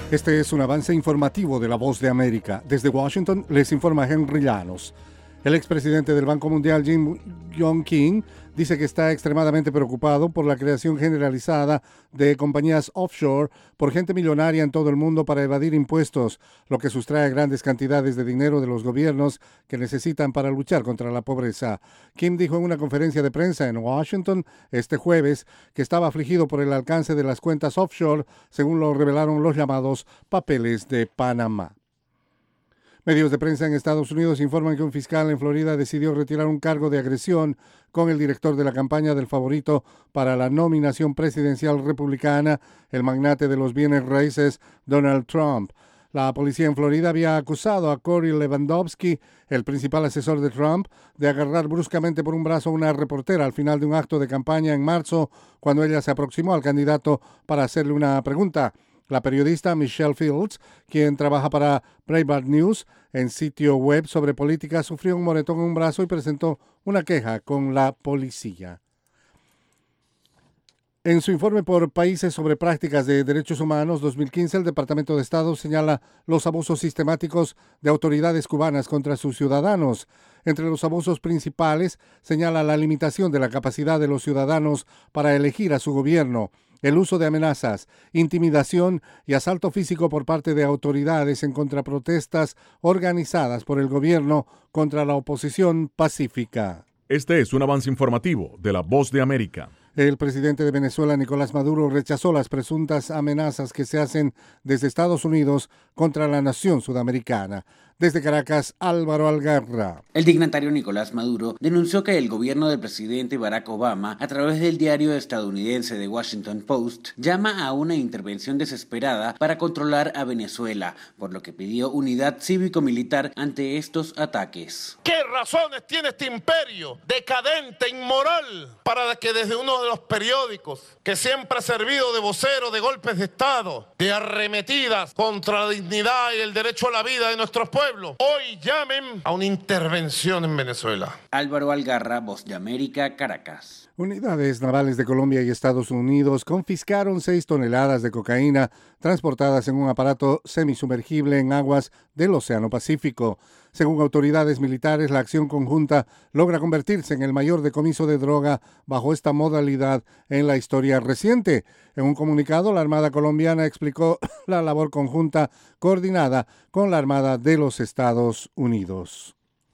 Este es un avance informativo de La Voz de América. Desde Washington les informa Henry Llanos. El expresidente del Banco Mundial, Jim Yong Kim, dice que está extremadamente preocupado por la creación generalizada de compañías offshore por gente millonaria en todo el mundo para evadir impuestos, lo que sustrae grandes cantidades de dinero de los gobiernos que necesitan para luchar contra la pobreza. Kim dijo en una conferencia de prensa en Washington este jueves que estaba afligido por el alcance de las cuentas offshore, según lo revelaron los llamados papeles de Panamá. Medios de prensa en Estados Unidos informan que un fiscal en Florida decidió retirar un cargo de agresión con el director de la campaña del favorito para la nominación presidencial republicana, el magnate de los bienes raíces, Donald Trump. La policía en Florida había acusado a Corey Lewandowski, el principal asesor de Trump, de agarrar bruscamente por un brazo a una reportera al final de un acto de campaña en marzo, cuando ella se aproximó al candidato para hacerle una pregunta. La periodista Michelle Fields, quien trabaja para Breitbart News en sitio web sobre política, sufrió un moretón en un brazo y presentó una queja con la policía. En su informe por países sobre prácticas de derechos humanos 2015, el Departamento de Estado señala los abusos sistemáticos de autoridades cubanas contra sus ciudadanos. Entre los abusos principales señala la limitación de la capacidad de los ciudadanos para elegir a su gobierno, el uso de amenazas, intimidación y asalto físico por parte de autoridades en contraprotestas organizadas por el gobierno contra la oposición pacífica. Este es un avance informativo de La Voz de América. El presidente de Venezuela, Nicolás Maduro, rechazó las presuntas amenazas que se hacen desde Estados Unidos contra la nación sudamericana. Desde Caracas, Álvaro Algarra. El dignatario Nicolás Maduro denunció que el gobierno del presidente Barack Obama, a través del diario estadounidense The Washington Post, llama a una intervención desesperada para controlar a Venezuela, por lo que pidió unidad cívico-militar ante estos ataques. ¿Qué razones tiene este imperio decadente, inmoral, para que desde uno de los periódicos que siempre ha servido de vocero de golpes de Estado, de arremetidas contra la dignidad y el derecho a la vida de nuestros pueblos, hoy llamen a una intervención en Venezuela? Álvaro Algarra, Voz de América, Caracas. Unidades navales de Colombia y Estados Unidos confiscaron 6 toneladas de cocaína transportadas en un aparato semisumergible en aguas del Océano Pacífico. Según autoridades militares, la acción conjunta logra convertirse en el mayor decomiso de droga bajo esta modalidad en la historia reciente. En un comunicado, la Armada colombiana explicó la labor conjunta coordinada con la Armada de los Estados Unidos.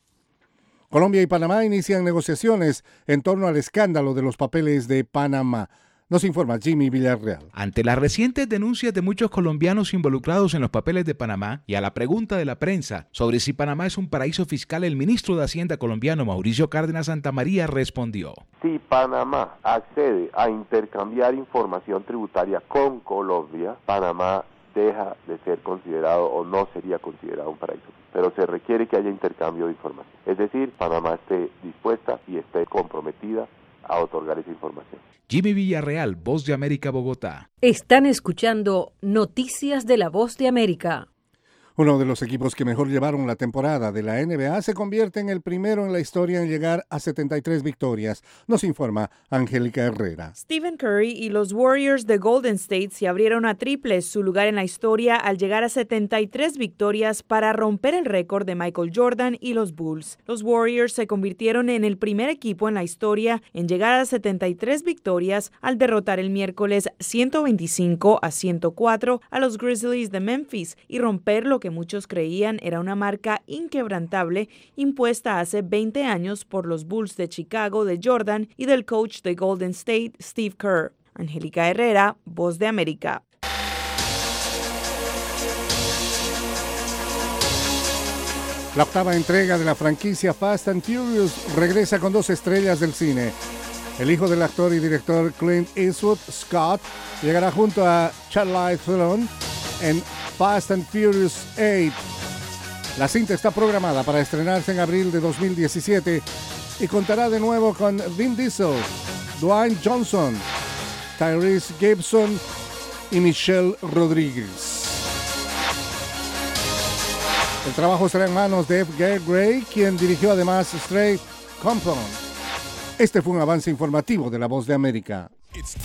Colombia y Panamá inician negociaciones en torno al escándalo de los papeles de Panamá. Nos informa Jimmy Villarreal. Ante las recientes denuncias de muchos colombianos involucrados en los papeles de Panamá y a la pregunta de la prensa sobre si Panamá es un paraíso fiscal, el ministro de Hacienda colombiano Mauricio Cárdenas Santamaría respondió: si Panamá accede a intercambiar información tributaria con Colombia, Panamá deja de ser considerado o no sería considerado un paraíso, pero se requiere que haya intercambio de información. Es decir, Panamá esté dispuesta y esté comprometida a otorgar esa información. Jimmy Villarreal, Voz de América, Bogotá. Están escuchando Noticias de la Voz de América. Uno de los equipos que mejor llevaron la temporada de la NBA se convierte en el primero en la historia en llegar a 73 victorias. Nos informa Angélica Herrera. Stephen Curry y los Warriors de Golden State se abrieron a triples su lugar en la historia al llegar a 73 victorias para romper el récord de Michael Jordan y los Bulls. Los Warriors se convirtieron en el primer equipo en la historia en llegar a 73 victorias al derrotar el miércoles 125-104 a los Grizzlies de Memphis y romper lo que muchos creían era una marca inquebrantable impuesta hace 20 años por los Bulls de Chicago de Jordan y del coach de Golden State, Steve Kerr. Angélica Herrera, Voz de América. La octava entrega de la franquicia Fast and Furious regresa con 2 estrellas del cine. El hijo del actor y director Clint Eastwood, Scott, llegará junto a Charlize Theron en Fast and Furious 8. La cinta está programada para estrenarse en abril de 2017 y contará de nuevo con Vin Diesel, Dwayne Johnson, Tyrese Gibson y Michelle Rodríguez. El trabajo estará en manos de F. Gray, quien dirigió además Straight Compton. Este fue un avance informativo de La Voz de América.